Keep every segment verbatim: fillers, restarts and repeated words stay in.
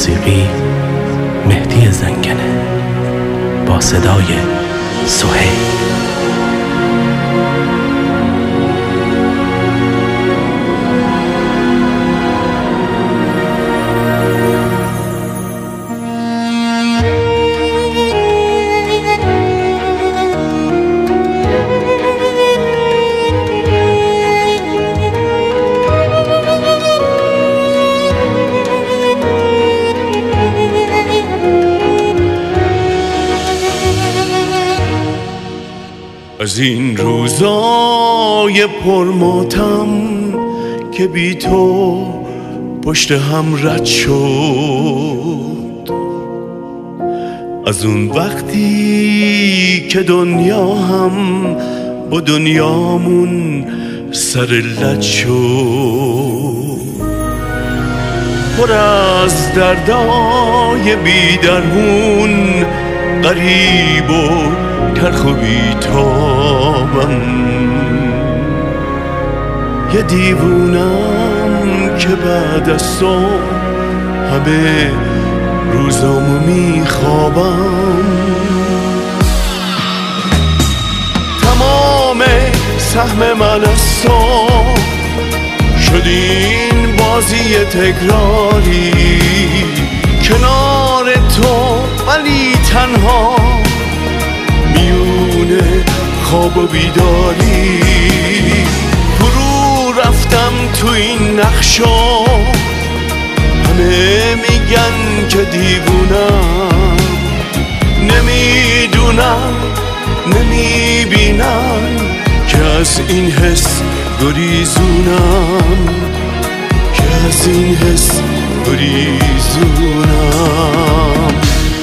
موسیقی مهدی زنگنه با صدای سهیل. از این روزای پرماتم که بی تو پشت هم رد شد، از اون وقتی که دنیا هم با دنیامون سر لد شد، پر از دردای بی درمون غریب و تلخ و بی‌تابم، یه دیوونم که بعد از تو همه روزامو میخوابم. تمام سهم من از تو شد این بازی تکراری، کنار تو ولی تنها میونه خواب و بیداری. فرو رفتم تو این نقشا، همه میگن که دیوونم، نمیدونم نمیبینن که از این حس گریزونم، که از این حس گریزونم.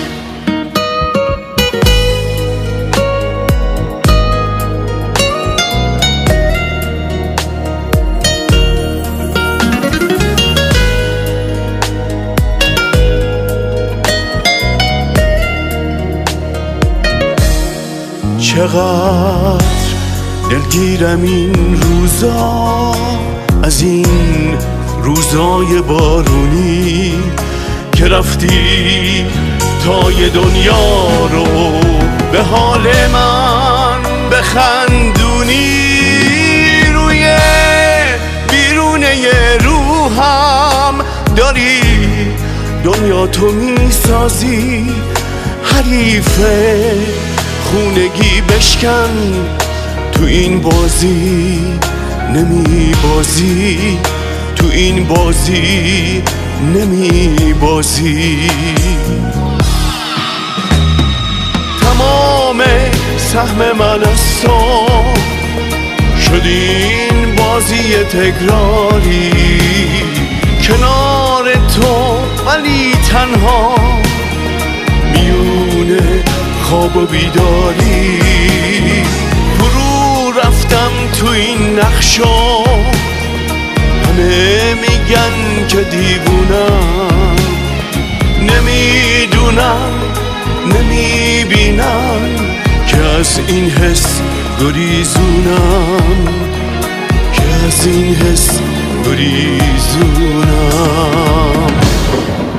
چقدر دلگیرم این روزا، از این روزای بارونی که رفتی تای دنیا رو به حال من بخندونی. روی بیرونه روحم داری دنیا تو میسازی، حریفه خونگی بشکن تو این بازی، نمی بازی تو این بازی، نمی بازی. تمام سهم من از تو شد این بازی تکراری، کنار تو ولی تنها میونه خواب و بیداری. فرو رفتم تو این نقشا، همه میگن که دیوونم، نمیدونم نمیبینن که از این حس گریزونم، که از این حس گریزونم.